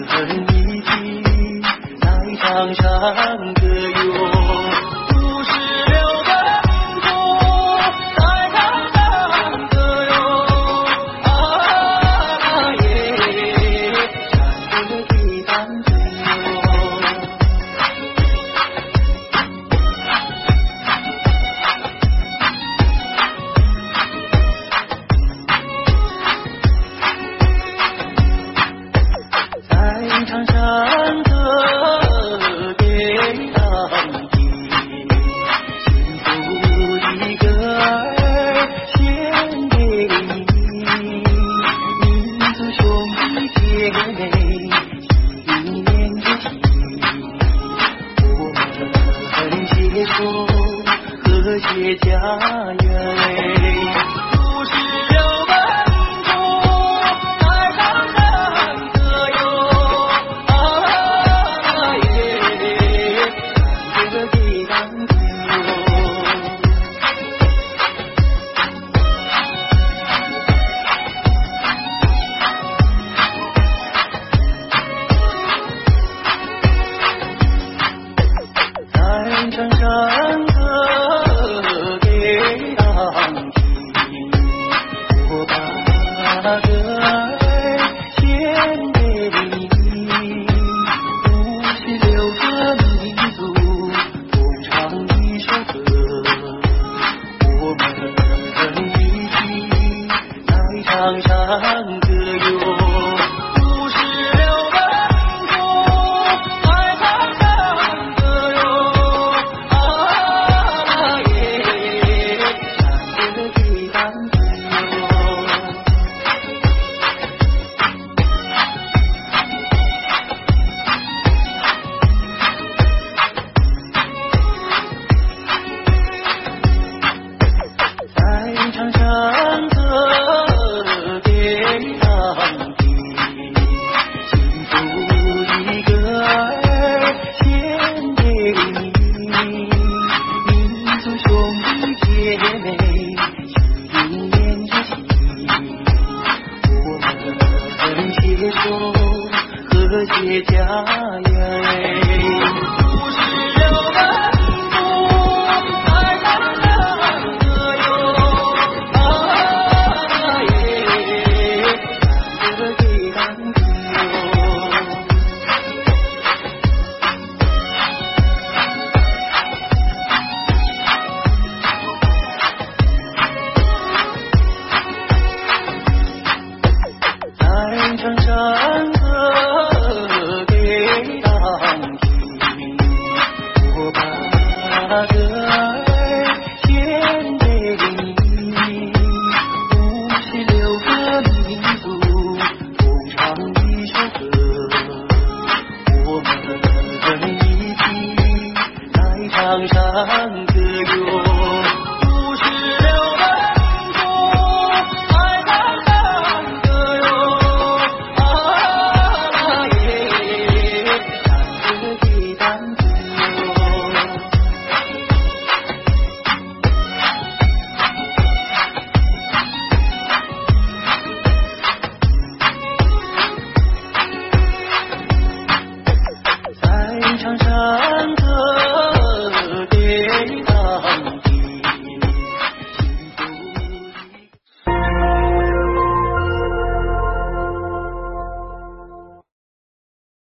一起在场上歌咏。56个民族在场上歌咏，啊耶，山歌激荡着哟。在场上歌给当地，幸福一个儿献给你，民族兄弟姐妹心连着心，我们携手和谐家园。场上歌给当地，我把歌儿献给你。56个民族共唱一首歌，我们一起在场上歌咏。场上歌给当地，幸福一个儿献给你，民族兄弟姐妹心连着心，我们携手和谐家园。场上歌给当地，我把歌儿献给你。56个民族共唱一首歌，我们一起在场上。